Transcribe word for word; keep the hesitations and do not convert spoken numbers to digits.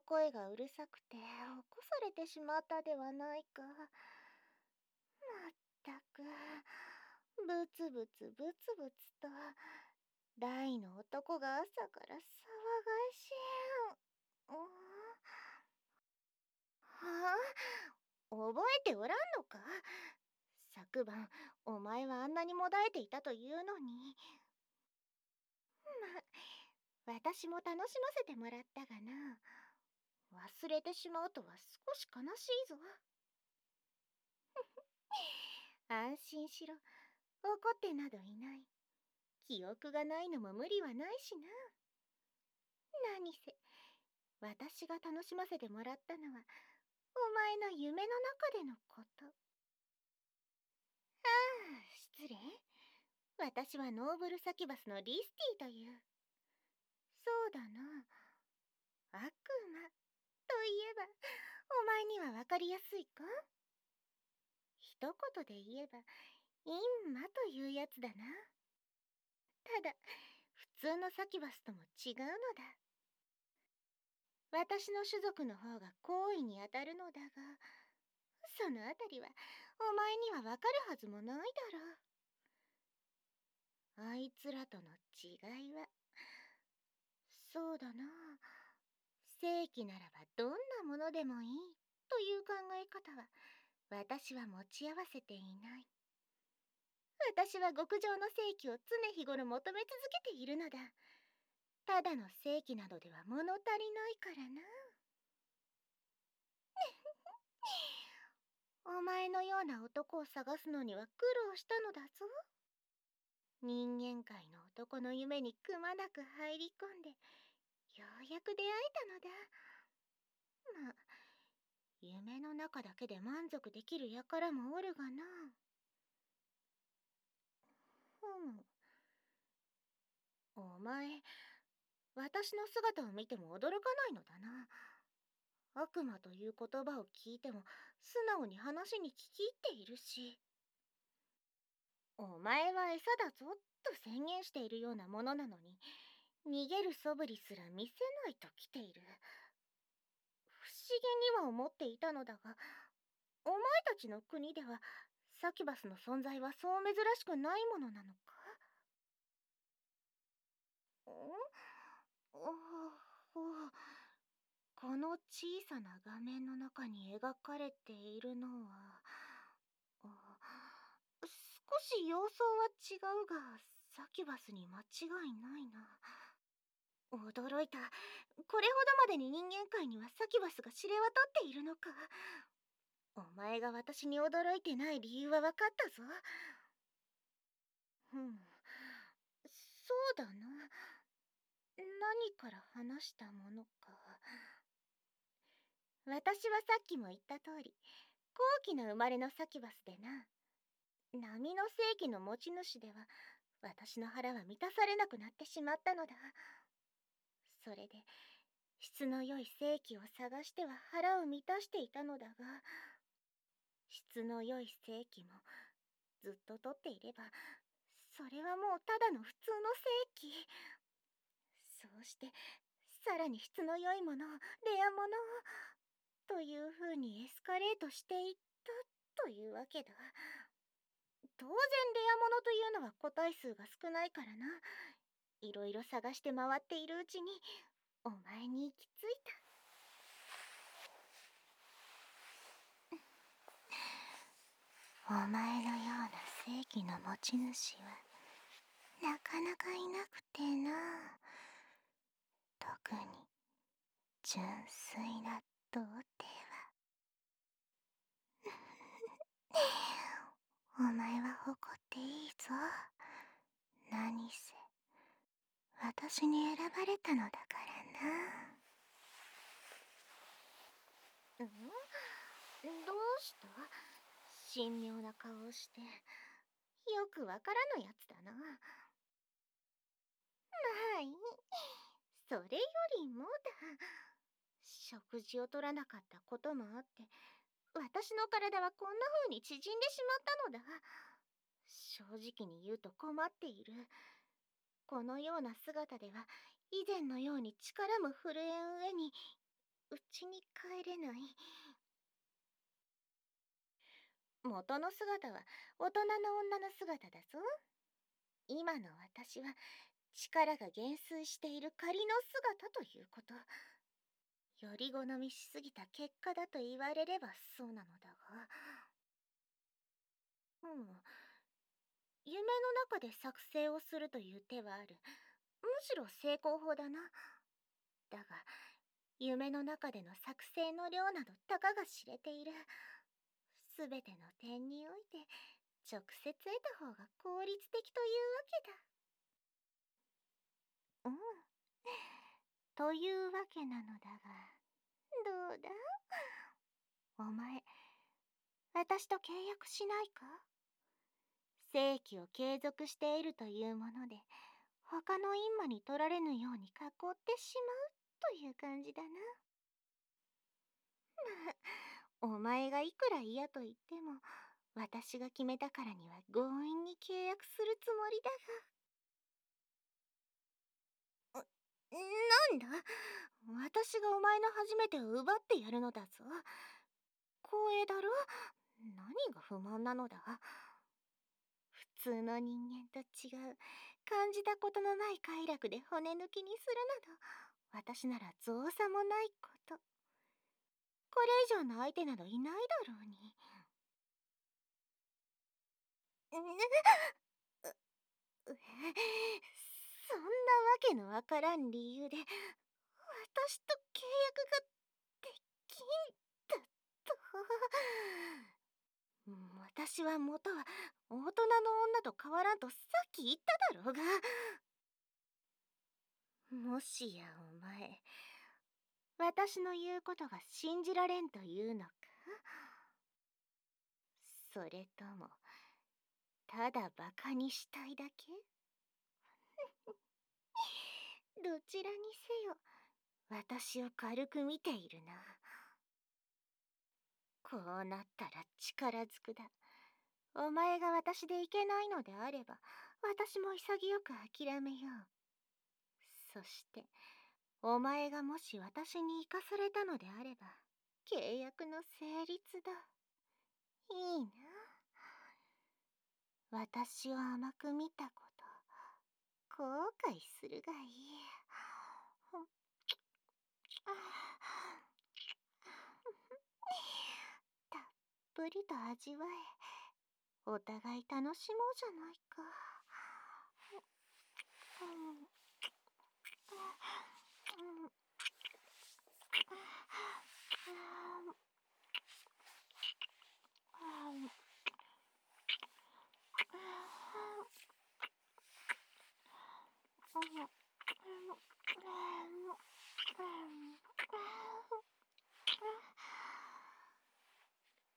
声がうるさくて起こされてしまったではないか。まったく、ブツブツブツブツと大の男が朝から騒がしい。うん、はあ、覚えておらんのか？昨晩お前はあんなにもだえていたというのに。ま、私も楽しませてもらったがな。忘れてしまうとは少し悲しいぞ。安心しろ。怒ってなどいない。記憶がないのも無理はないしな。何せ私が楽しませてもらったのはお前の夢の中でのこと。ああ、失礼。私はノーブルサキバスのリスティという。そうだな。悪魔といえばお前にはわかりやすいか？一言で言えば陰魔というやつだな。ただ普通のサキバスとも違うのだ。私の種族の方が好意に当たるのだが、そのあたりはお前にはわかるはずもないだろう。あいつらとの違いは、そうだな、正規ならばどんなものでもいいという考え方は私は持ち合わせていない。私は極上の正規を常日頃求め続けているのだ。ただの正規などでは物足りないからな。お前のような男を探すのには苦労したのだぞ。人間界の男の夢にくまなく入り込んで、ようやく出会えたのだ。まあ、夢の中だけで満足できる輩もおるがな。ふむ。お前、私の姿を見ても驚かないのだな。悪魔という言葉を聞いても素直に話に聞き入っているし。お前は餌だぞと宣言しているようなものなのに、逃げる素振りすら見せないと来ている。不思議には思っていたのだが、お前たちの国ではサキバスの存在はそう珍しくないものなのか？ん？おお、この小さな画面の中に描かれているのは、あ、少し様相は違うがサキバスに間違いないな。驚いた。これほどまでに人間界にはサキバスが知れ渡っているのか。お前が私に驚いてない理由は分かったぞ。ふん、そうだな。何から話したものか。私はさっきも言った通り、高貴な生まれのサキュバスでな。波の世紀の持ち主では、私の腹は満たされなくなってしまったのだ。それで、質の良い世紀を探しては腹を満たしていたのだが、質の良い世紀もずっと取っていれば、それはもうただの普通の世紀。そうして、さらに質の良いもの、レアものという風にエスカレートしていったというわけだ。当然レアものというのは個体数が少ないからな。いろいろ探して回っているうちにお前に行き着いた。お前のような正義の持ち主はなかなかいなくてな。特に純粋な童貞は。お前は誇っていいぞ。何せ私に選ばれたのだからな。ん？どうした？神妙な顔をして。よくわからぬやつだな。まあいい。それよりもだ。食事を取らなかったこともあって、私の体はこんな風に縮んでしまったのだ。正直に言うと困っている。このような姿では以前のように力も震えん上に家に帰れない。元の姿は大人の女の姿だぞ。今の私は力が減衰している仮の姿ということ。より好みしすぎた結果だと言われればそうなのだが。うん。夢の中で作成をするという手はある。むしろ成功法だな。だが、夢の中での作成の量などたかが知れている。すべての点において直接得た方が効率的というわけだ。うん。というわけなのだが、どうだ？お前、私と契約しないか？正規を継続しているというもので、他の陰魔に取られぬように囲ってしまうという感じだな。お前がいくら嫌と言っても、私が決めたからには強引に契約するつもりだが。なんだ？私がお前の初めてを奪ってやるのだぞ。光栄だろ？何が不満なのだ？普通の人間と違う、感じたことのない快楽で骨抜きにするなど、私なら造作もないこと。これ以上の相手などいないだろうに。そんなわけのわからん理由で私と契約ができんだと。私は元は大人の女と変わらんとさっき言っただろうが。もしやお前、私の言うことが信じられんというのか？それともただバカにしたいだけ？どちらにせよ私を軽く見ているな。こうなったら力ずくだ。お前が私でいけないのであれば、私も潔く諦めよう。そしてお前がもし私に生かされたのであれば、契約の成立だ。いいな。私を甘く見たこと、後悔するがいい。たっぷりと味わえ、お互い楽しもうじゃないか。